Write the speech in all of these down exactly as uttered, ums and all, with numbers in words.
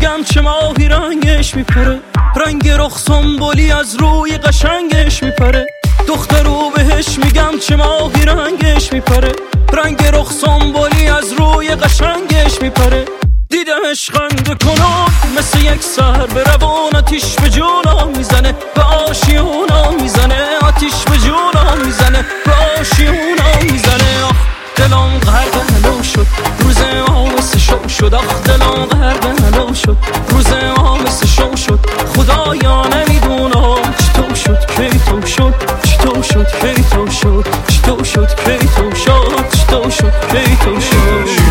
میگم چه ماهی رنگش میپره، رنگ رخ سنبولی از روی قشنگش میپره. دخترو بهش میگم چه ماهی رنگش میپره، رنگ رخ سنبولی از روی قشنگش میپره. دیدمش خنده کنون مثل یک سر به روان، آتیش به جونم میزنه به آشیونم میزنه، آتیش به جونم میزنه به آشیونم میزنه. آخ دلم غرق هلو شد، روز ما مثل شو شد. آخ دلم غرق هلو شد، روز ما مثل شو شد. خدایا نمیدونم چطور شد کی تو شد، چطور شد کی تو شد، چطور شد کی تو شد، چطور شد کی تو شد.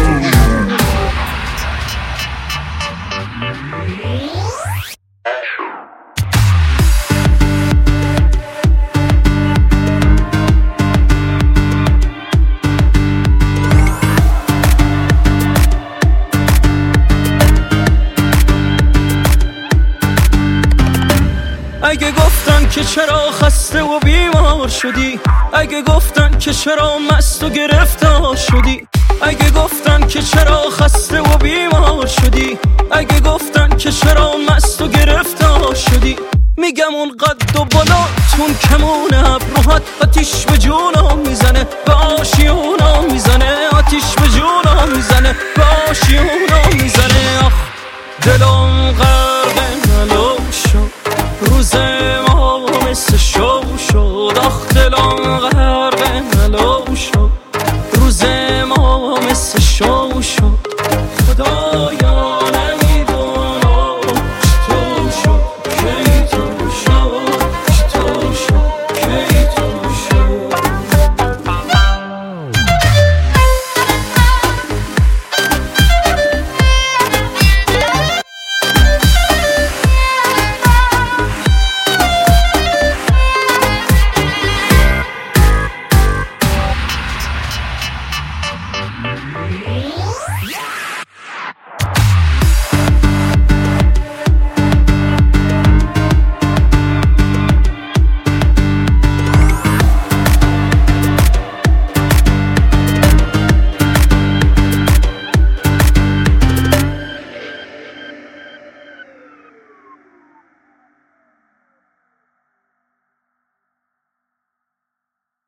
اگه گفتن که چرا خسته و بیمار شدی، اگه گفتن که چرا مست و گرفتار شدی، اگه گفتن که چرا خسته و بیمار شدی، اگه گفتن که چرا مست و گرفتار شدی، میگم اون قد و بالاتون کمون ابروهات آتیش به جونم میزنه به آشیونم میزنه، آتیش به جونم میزنه به آشیونم میزنه. آخ دلم غرق هلو شد، روز ما مثل شو شد. آخ دلم غرق هلو شد، روز ما مثل شو شد. خدایا